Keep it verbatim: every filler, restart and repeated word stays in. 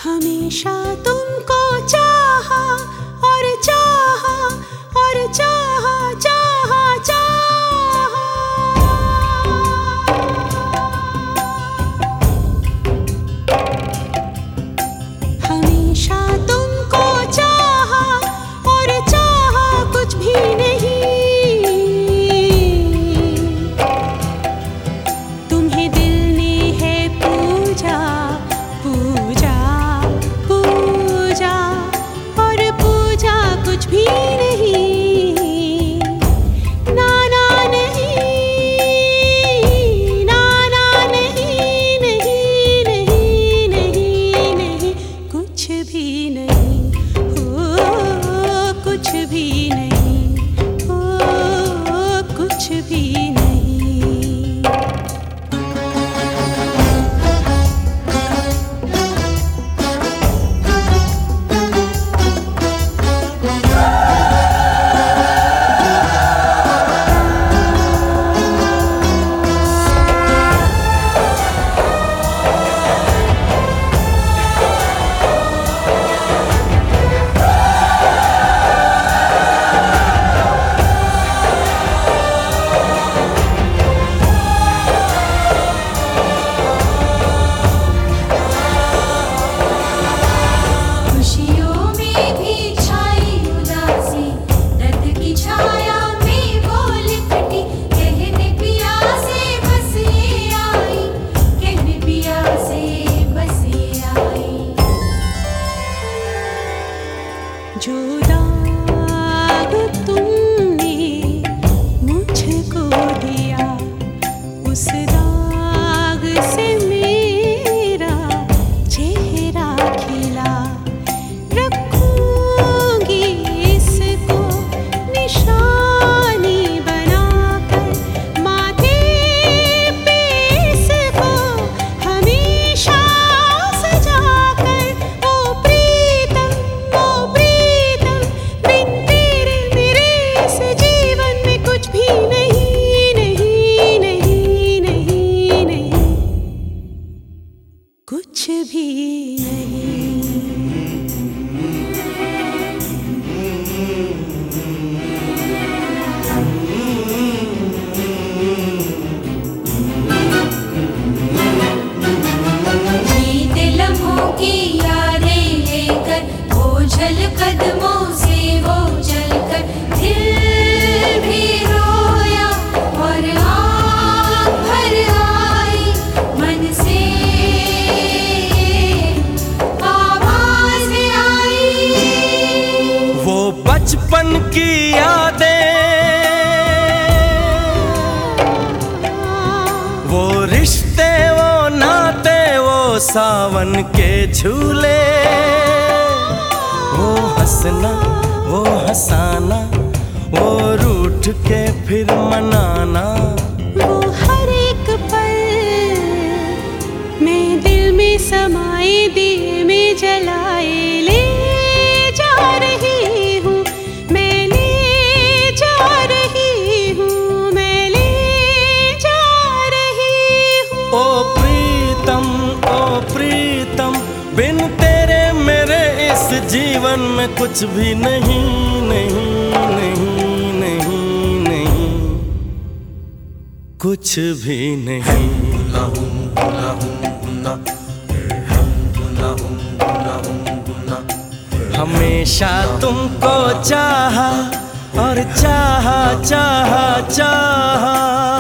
हमेशा तुमको चाहा और चाहा और चाहा चाहा चाहा। हमेशा तुमको चाहा और चाहा कुछ भी नहीं। तुम्हें दिल ने है पूजा पूजा पूजा और पूजा कुछ भी नहीं। ना ना नहीं, ना ना नहीं, नहीं नहीं नहीं नहीं कुछ भी नहीं, हो कुछ भी नहीं, हो कुछ भी नहीं। जो दाग तुमने मुझको दिया उस दाग से मेरा चेहरा खिला। रखूंगी इसको निशानी बनाकर माथे पे इसको हमेशा सजाकर। ओ प्रीतम ओ प्रीतम बिन तेरे मेरे इस जीवन में कुछ भी नहीं नहीं नहीं नहीं नहीं कुछ भी नहीं। बीते लम्हों की यादें लेकर बोझल कदमों से वो चलकर दिल भी रोया और आँख भर आई। मन से आवाज़ आई। वो बचपन की यादें, वो रिश्ते, वो नाते, वो सावन के झूले, वो हंसना, वो हंसाना, वो रूठ के फिर मनाना। वो हर एक पल मैं दिल में समाए दिए में जलाए ले जा रही हूँ। मैं ले जा रही हूँ, मैं ले जा रही हूँ। ओ प्रीतम ओ प्रीतम बिन तेरे मेरे इस जीवन में कुछ भी नहीं नहीं नहीं नहीं नहीं कुछ भी नहीं। हमेशा तुमको चाहा और चाहा चाहा चाहा।